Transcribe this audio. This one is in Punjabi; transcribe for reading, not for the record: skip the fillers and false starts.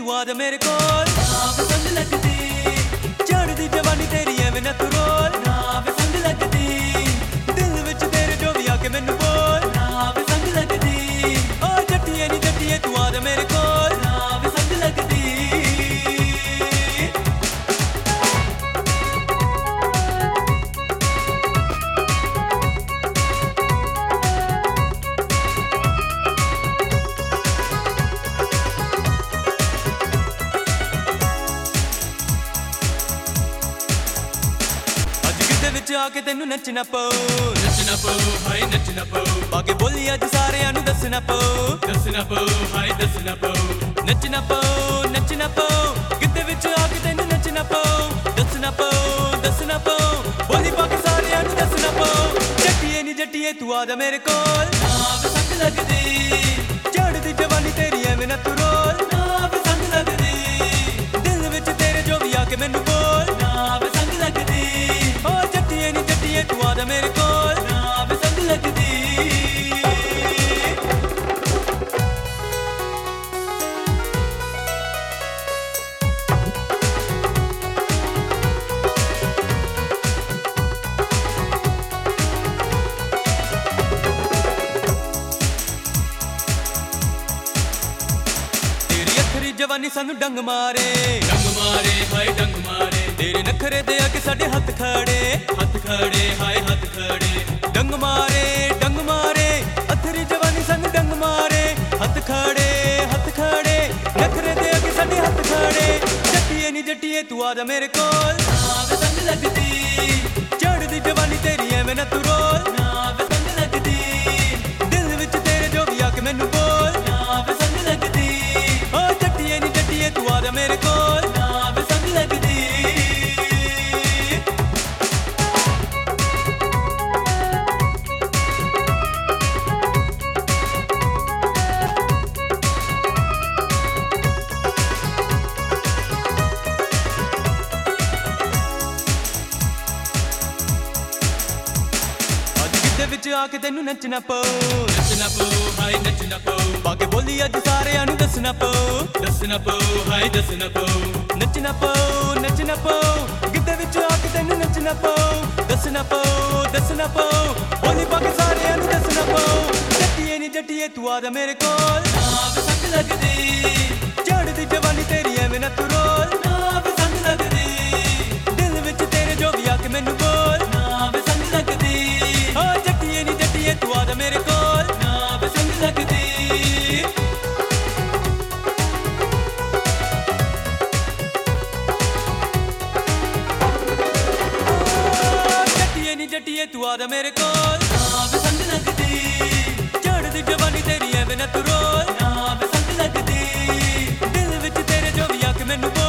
ਤੂੰ ਆ ਜਾ ਮੇਰੇ ਕੋਲ ਨਾ ਪਸੰਦ ਲੱਗਦੀ ਚੜ੍ਹਦੀ ਜਵਾਨੀ ਤੇਰੀ ਐਵੇਂ ਨਾ ਤੂੰ ਰੋਲ ਨਾ ਪਸੰਦ ਲੱਗਦੀ ਦਿਲ ਵਿੱਚ ਤੇਰੇ ਜੋ ਵੀ ਆ ਕੇ ਮੈਨੂੰ ਬੋਲ ਨਾ ਪਸੰਦ ਲੱਗਦੀ ਓ ਜੱਟੀਏ ਨੀ ਜੱਟੀਏ ਤੂੰ ਆ ਜਾ ਮੇਰੇ ਕੋਲ ਨਾ ਪਸੰਦ ਲੱਗਦੀ ਵਿੱਚ ਆ ਕੇ ਤੈਨੂੰ ਨੱਚਣਾ ਪਊ ਹਾਏ ਨੱਚਣਾ ਪਊ ਬਾਕੀ ਬੋਲੀ ਅੱਜ ਸਾਰਿਆਂ ਨੂੰ ਦੱਸਣਾ ਪਊ ਹਾਏ ਦੱਸਣਾ ਪਊ ਨੱਚਣਾ ਪਊ ਕਿਤੇ ਵਿੱਚ ਆ ਕੇ ਤੈਨੂੰ ਨੱਚਣਾ ਪਊ ਦੱਸਣਾ ਪਊ ਬੋਲੀ ਬਾਕੀ ਸਾਰਿਆਂ ਨੂੰ ਦੱਸਣਾ ਪਊ ਜੱਟੀਏ ਨੀ ਜੱਟੀਏ ਤੂੰ ਆ ਜਾ ਮੇਰੇ ਕੋਲ ਨਾ ਪਸੰਦ ਲੱਗਦੀ ਚੜ੍ਹਦੀ ਜਵਾਨੀ ਤੇਰੀ ਐਵੇਂ ਨਾ ਤੂੰ ਰੋਲ ਨਾ ਪਸੰਦ ਲੱਗਦੀ ਦਿਲ ਵਿੱਚ ਤੇਰੇ ਜੋ ਵੀ ਆ ਕੇ ਮੈਨੂੰ ਬੋਲ ਨਾ ਪਸੰਦ ਲੱਗਦੀ ਜੱਟੀਏ ਨੀ ਜੱਟੀਏ ਤੂੰ ਆ ਜਾ ਮੇਰੇ ਕੋਲ ਨਾ ਪਸੰਦ ਲੱਗਦੀ ਤੇਰੀ ਅੱਖਰੀ ਜਵਾਨੀ ਸਾਨੂੰ ਡੰਗ ਮਾਰੇ ਹਾਏ ਡੰਗ ਮਾਰੇ ਤੇਰੇ ਨਖਰੇ ਤੇ ਆ ਕੇ ਸਾਡੇ ਹੱਥ ਖੜੇ ਹਾਏ ਹੱਥ ਖੜੇ ਡੰਗ ਮਾਰੇ ਅੱਥਰੀ ਜਵਾਨੀ ਸਾਨੂੰ ਡੰਗ ਮਾਰੇ ਹੱਥ ਖੜੇ ਨਖਰੇ ਤੇ ਆ ਕੇ ਸਾਡੇ ਹੱਥ ਖੜੇ ਜੱਟੀਏ ਨੀ ਜੱਟੀਏ ਤੂੰ ਆ ਜਾ ਮੇਰੇ ਕੋਲ ਨਾ ਪਸੰਦ ਲੱਗਦੀ ਚੜ੍ਹਦੀ ਜਵਾਨੀ ਤੇਰੀ ਐਵੇਂ ਨਾ ਤੂੰ ਰੋਲ ਨਾ ਪਸੰਦ ਲੱਗਦੀ ਦਿਲ ਵਿੱਚ ਤੇਰੇ ਜੋ ਵੀ ਆ ਕੇ ਮੈਨੂੰ ਬੋਲ ਨਾ ਪਸੰਦ ਲੱਗਦੀ ਓ ਜੱਟੀਏ ਨੀ ਜੱਟੀਏ ਤੂੰ ਆ ਜਾ ਮੇਰੇ ਕੋਲ ਨਾ ਪਸੰਦ ਲੱਗਦੀ ਵਿੱਚ ਆ ਕੇ ਤੈਨੂੰ ਨੱਚਣਾ ਪਊ ਹਾਏ ਨੱਚਣਾ ਪਊ ਬਾਕੀ ਬੋਲੀ ਅੱਜ ਸਾਰਿਆਂ ਨੂੰ ਦੱਸਣਾ ਪਊ ਹਾਏ ਦੱਸਣਾ ਪਊ ਨੱਚਣਾ ਪਊ ਗਿੱਧੇ ਵਿੱਚ ਆ ਕੇ ਤੈਨੂੰ ਨੱਚਣਾ ਪਊ ਦੱਸਣਾ ਪਊ ਬੋਲੀ ਬਾਕੀ ਸਾਰਿਆਂ ਨੂੰ ਦੱਸਣਾ ਪਊ ਜੱਟੀਏ ਨੀ ਜੱਟੀਏ ਤੂੰ ਆ ਜਾ ਮੇਰੇ ਕੋਲ ਨਾ ਪਸੰਦ ਲੱਗਦੀ ਚੜ੍ਹਦੀ ਜਵਾਨੀ ਤੇਰੀ ਐਵੇਂ ਨਾ ਤੂੰ ਰੋਲ ਨਾ ਪਸੰਦ ਲੱਗਦੀ ਦਿਲ ਵਿੱਚ ਤੇਰੇ ਜੋ ਵੀ ਆ ਕੇ ਮੈਨੂੰ ਬੋਲ ਨਾ ਪਸੰਦ ਲੱਗਦੀ ਜੱਟੀਏ ਨੀ ਜੱਟੀਏ ਤੂੰ ਆ ਜਾ ਮੇਰੇ ਕੋਲ ਨਾ ਪਸੰਦ ਲੱਗਦੀ ਜੱਟੀਏ ਨੀ ਜੱਟੀਏ ਤੂੰ ਆ ਜਾ ਮੇਰੇ ਕੋਲ ਨਾ ਪਸੰਦ ਲੱਗਦੀ ਚੜ੍ਹਦੀ ਜਵਾਨੀ ਤੇਰੀ ਐਵੇਂ ਨਾ ਤੂੰ ਰੋਲ ਨਾ ਪਸੰਦ ਲੱਗਦੀ ਦਿਲ ਵਿੱਚ ਤੇਰੇ ਜੋ ਵੀ ਆ ਕੇ ਮੈਨੂੰ